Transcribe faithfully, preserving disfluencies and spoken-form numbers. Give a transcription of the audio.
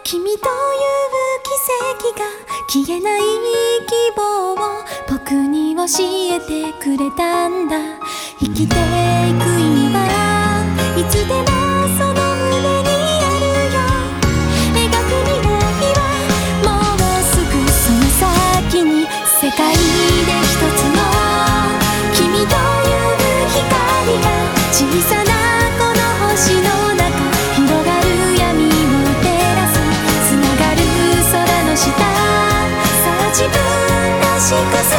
君という奇跡が消えない希望を僕に教えてくれたんだ。生きていく意味はいつでもその胸にあるよ。描く未来はもうすぐその先に、世界で一つの君という光が小さなこの星の中広がる闇を照らす、つながる空の下、さあ自分らしく